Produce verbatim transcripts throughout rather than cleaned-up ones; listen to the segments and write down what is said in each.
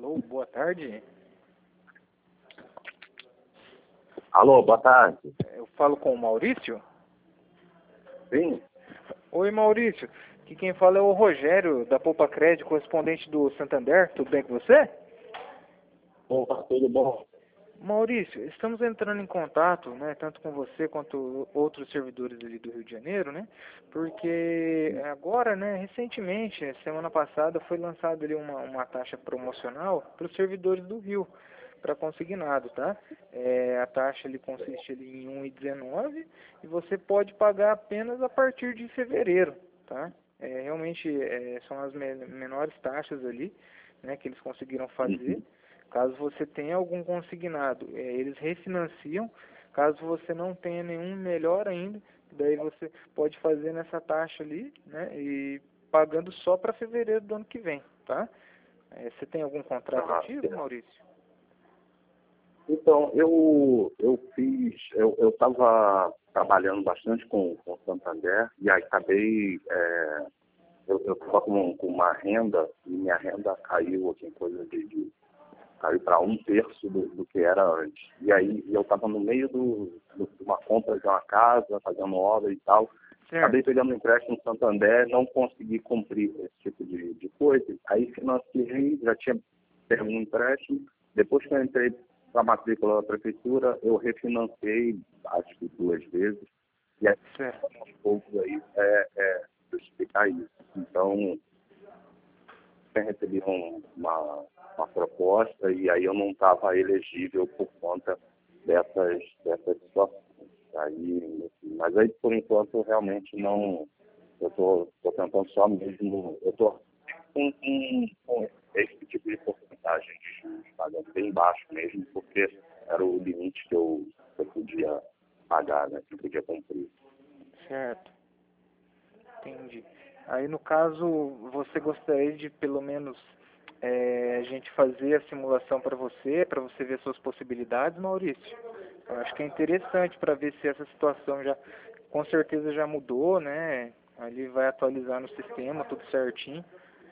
Alô, boa tarde. Alô, boa tarde. Eu falo com o Maurício? Sim. Oi, Maurício. Aqui quem fala é o Rogério, da Poupa Crédito, correspondente do Santander. Tudo bem com você? Opa, tudo bom? Maurício, estamos entrando em contato, né, tanto com você quanto outros servidores ali do Rio de Janeiro, né, porque agora, né, recentemente, semana passada, foi lançada ali uma, uma taxa promocional para os servidores do Rio, para consignado, tá? É, a taxa ali consiste ali em um vírgula dezenove e você pode pagar apenas a partir de fevereiro, tá? É, realmente é, são as me menores taxas ali, né, que eles conseguiram fazer. Uhum. Caso você tenha algum consignado, é, eles refinanciam. Caso você não tenha nenhum, melhor ainda, daí você pode fazer nessa taxa ali, né, e pagando só para fevereiro do ano que vem, tá? É, você tem algum contrato Ah, ativo, Maurício? então, eu, eu fiz, eu estava trabalhando bastante com com o Santander e aí acabei, é, eu estava com, com uma renda e minha renda caiu, assim, coisa de, de caiu para um terço do, do que era antes. E aí eu estava no meio do, do, de uma compra de uma casa, fazendo obra e tal. Certo. Acabei pegando um empréstimo no Santander, não consegui cumprir esse tipo de, de coisa. Aí financiei, já tinha pego um empréstimo. Depois que eu entrei para a matrícula da prefeitura, eu refinanciei, acho que duas vezes. E aí, Certo. aos poucos aí, é, é justificar isso. Então, eu recebi um, uma, uma proposta e aí eu não estava elegível por conta dessas, dessas situações. Aí, mas aí, por enquanto, eu realmente não... Eu estou tentando só mesmo... Eu estou com, com, com esse tipo de porcentagem de juros, pagando bem baixo mesmo, porque era o limite que eu, que eu podia pagar, né, que eu podia cumprir. Certo. Entendi. Aí, no caso, você gostaria de, pelo menos, é, a gente fazer a simulação para você, para você ver suas possibilidades, Maurício? Eu acho que é interessante para ver se essa situação já, com certeza já mudou, né? Ali vai atualizar no sistema, tudo certinho.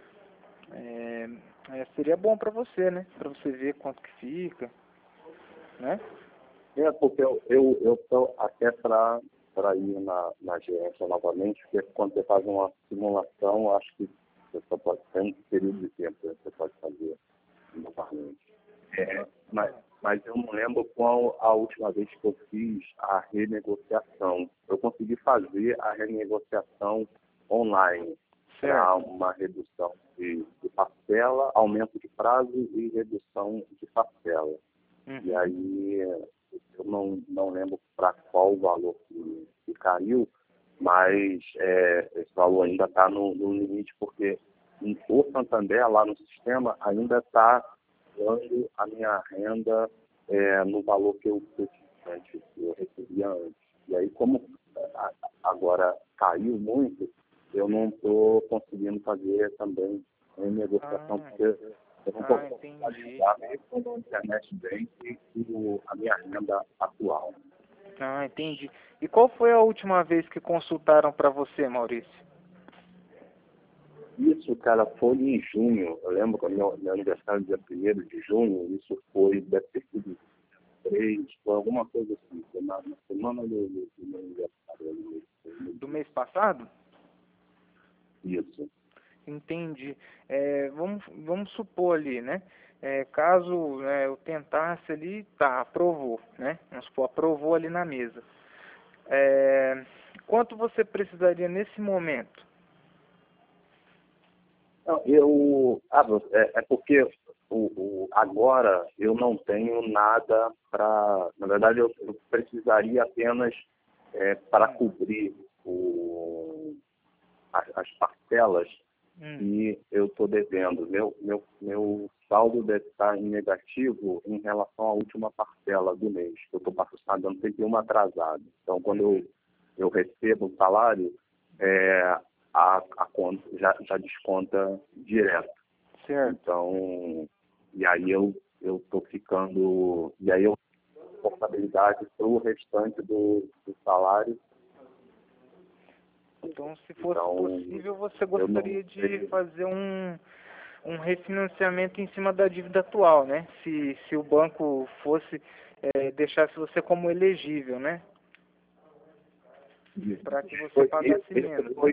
É, é, seria bom para você, né? Para você ver quanto que fica, né? É, porque eu eu eu estou até para para ir na, na gerência novamente, porque quando você faz uma simulação, eu acho que você só pode ter um período de tempo que você pode fazer novamente. É, mas, mas eu não lembro qual a última vez que eu fiz a renegociação. Eu consegui fazer a renegociação online para Certo. uma redução de, de parcela, aumento de prazo e redução de parcela. Uhum. E aí eu não, não lembro para qual valor que, que caiu, mas é, esse valor ainda está no, no limite, porque o Santander, lá no sistema, ainda está dando a minha renda é, no valor que eu, que eu tinha antes, que eu recebia antes. E aí, como a, agora caiu muito, eu não estou conseguindo fazer também a negociação, Ah, porque eu não ah, posso entendi. ajudar mesmo com o internet bank e o- a minha renda atual. Ah, entendi. E qual foi a última vez que consultaram para você, Maurício? Isso, cara, foi em junho. Eu lembro que meu, meu aniversário, dia primeiro de junho, isso foi, deve ter sido três, foi alguma coisa assim, foi na, na semana do, do, do meu aniversário. Do mês passado? Isso. Entendi. É, vamos, vamos supor ali, né? É, caso né, eu tentasse ali, tá, aprovou, né? Vamos supor, aprovou ali na mesa. É, quanto você precisaria nesse momento? Não, eu, ah, é, é porque o, o, agora eu não tenho nada para... Na verdade, eu, eu precisaria apenas é, para cobrir o, as, as parcelas Hum. que eu estou devendo. Meu, meu, meu saldo deve estar em negativo em relação à última parcela do mês, que eu estou pagando sempre uma atrasada. Então, quando eu, eu recebo o salário, é, a, a conta já, já desconta direto. Certo. Então, e aí eu eu estou ficando... E aí eu tenho responsabilidade para o restante do, do salário. Então, se fosse Então, possível, você eu não gostaria de sei. fazer um, um refinanciamento em cima da dívida atual, né? Se, se o banco fosse, é, deixasse você como elegível, né? Para que você Foi, pagasse isso, menos. foi,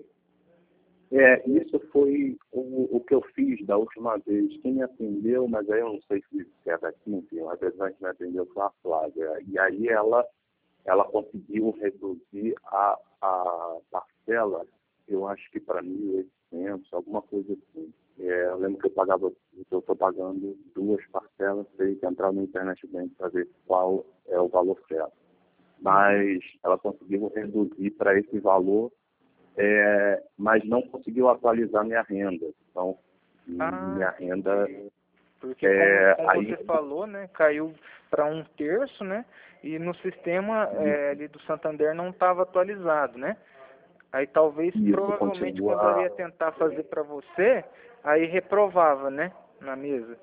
é, isso foi o, o que eu fiz da última vez. Quem me atendeu, mas aí eu não sei se é daqui, enfim, às vezes a gente me atendeu foi a Flávia. E aí ela, ela conseguiu reduzir a, a parcela, eu acho que para mil e oitocentos, alguma coisa assim. É, eu lembro que eu pagava, eu estou pagando duas parcelas, teria que entrar no Internet Bank para ver qual é o valor certo. Mas ela conseguiu reduzir para esse valor, é, mas não conseguiu atualizar minha renda. Então, Ah, minha renda... porque é, como, como aí, você falou, né, caiu para um terço, né, e no sistema é, ali do Santander não estava atualizado, né? Aí talvez, isso provavelmente, quando ela continua... ia tentar fazer para você, aí reprovava, né, na mesa.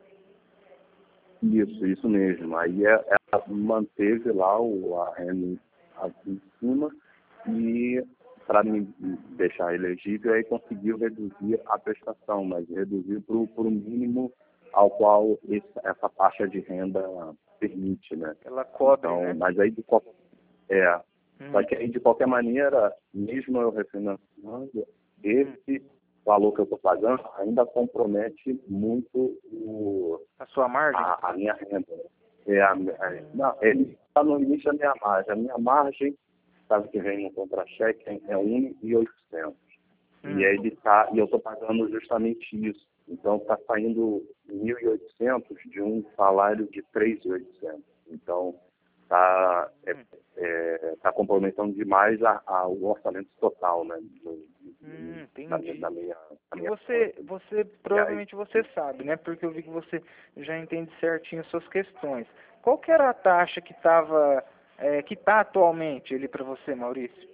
Isso, isso mesmo. Aí é- ela manteve lá o, a renda aqui em cima e, para me deixar elegível, aí conseguiu reduzir a prestação, mas reduziu para o mínimo ao qual esse, essa faixa de renda permite, né? Ela cobre, Então, né? mas aí de qualquer, é, Hum. só que aí de qualquer maneira, mesmo eu refinanciando, esse valor que eu estou pagando ainda compromete muito o, A sua margem? a, a minha renda. É a, a, não, ele está no limite da minha margem. A minha margem, sabe que vem no contra-cheque, é um milhão e oitocentos. Hum. E ele tá, e eu estou pagando justamente isso. Então está saindo mil e oitocentos de um salário de três mil e oitocentos. Então está é, é, tá comprometendo demais a, a, o orçamento total, né? Do, Hum, entendi. da, minha, da minha, da E minha você, você provavelmente aí, você sabe, né? Porque eu vi que você já entende certinho suas questões. Qual que era a taxa que estava, é, que está atualmente ali para você, Maurício?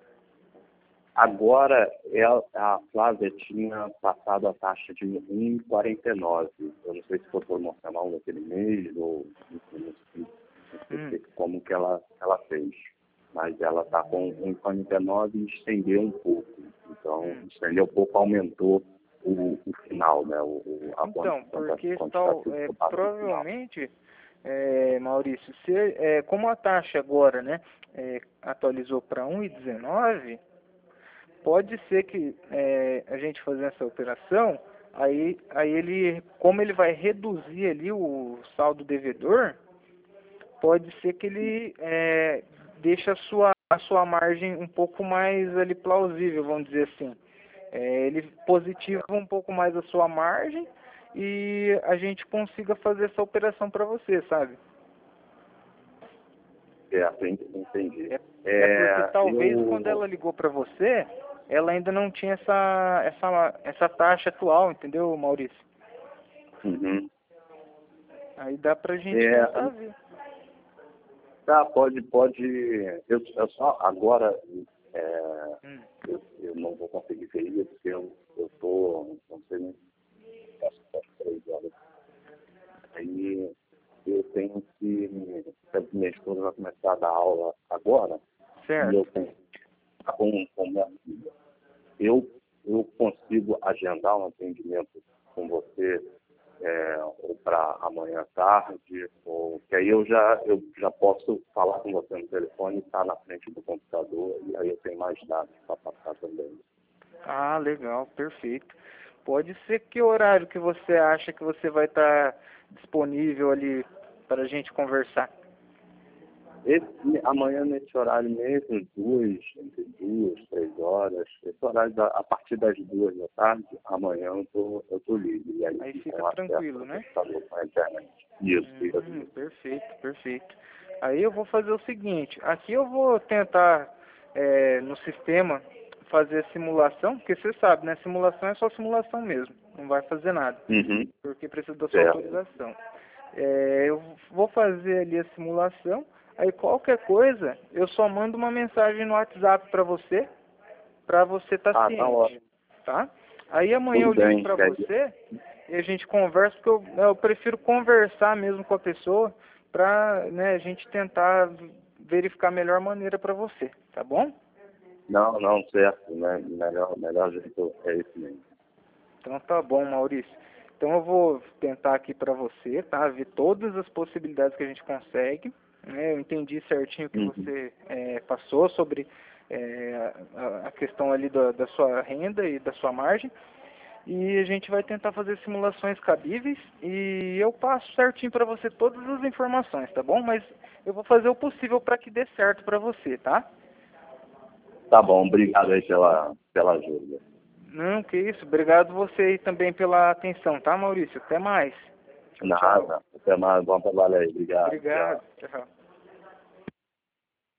Agora, ela, a Flávia tinha passado a taxa de um vírgula quarenta e nove. Eu não sei se foi promocional naquele mês ou enfim, não sei, não sei Hum. como que ela, ela fez. Mas ela está com um vírgula quarenta e nove e estendeu um pouco. Então, Hum. estendeu um pouco, aumentou o, o final, né? O, o, a Então, porque quantidade tal, que é, eu passo no final. provavelmente, é, Maurício, se, é, como a taxa agora, né, é, atualizou para um vírgula dezenove, pode ser que é, a gente fazendo essa operação, aí, aí ele, como ele vai reduzir ali o saldo devedor, pode ser que ele é, deixe a sua, a sua margem um pouco mais ali plausível, vamos dizer assim. É, ele positiva um pouco mais a sua margem e a gente consiga fazer essa operação para você, sabe? É, entendi. É, é porque É, talvez quando eu... ela ligou para você, ela ainda não tinha essa, essa, essa taxa atual, entendeu, Maurício? Uhum. Aí dá pra gente É, tentar ver. tá, pode, pode. Eu, eu só agora é, Hum. eu, eu não vou conseguir ver isso, porque eu eu tô, não sei nem acho que às três horas. Aí eu tenho que minha esposa vai começar a dar aula agora e eu Certo. tenho que estar com, com minha filha. Eu, eu consigo agendar um atendimento com você é, ou para amanhã à tarde, ou que aí eu já, eu já posso falar com você no telefone, estar na frente do computador, e aí eu tenho mais dados para passar também. Ah, legal, perfeito. Pode ser que horário que você acha que você vai estar disponível ali para a gente conversar? Esse, amanhã, nesse horário mesmo, duas, entre duas, três horas, esse horário, da, a partir das duas da tarde, amanhã eu tô, eu tô livre. E aí, Aí fica com acesso tranquilo, ao né? computador, com a internet. Isso, fica Hum, livre. perfeito, perfeito. Aí eu vou fazer o seguinte, aqui eu vou tentar é, no sistema fazer a simulação, porque você sabe, né? Simulação é só simulação mesmo, não vai fazer nada, Uhum, porque precisa da sua certo. autorização. É, eu vou fazer ali a simulação, aí qualquer coisa eu só mando uma mensagem no WhatsApp para você, para você estar Ah, tá ciente, ótimo. tá? Aí amanhã Tudo eu ligo bem. para Que aí, você e a gente conversa, porque eu, eu prefiro conversar mesmo com a pessoa para, né, a gente tentar verificar a melhor maneira para você, tá bom? não, não, certo. Né? Melhor, melhor jeito é esse mesmo. Então tá bom, Maurício. Então eu vou tentar aqui para você, tá? Ver todas as possibilidades que a gente consegue. Né? Eu entendi certinho o que Uhum. você é, passou sobre é, a, a questão ali da, da sua renda e da sua margem. E a gente vai tentar fazer simulações cabíveis e eu passo certinho para você todas as informações, tá bom? Mas eu vou fazer o possível para que dê certo para você, tá? Tá bom, obrigado aí pela, pela ajuda. Não, que isso. Obrigado você aí também pela atenção, tá, Maurício? Até mais. Tchau, tchau. Nada, até mais, bom trabalho aí, obrigado. Obrigado. Tchau. Tchau.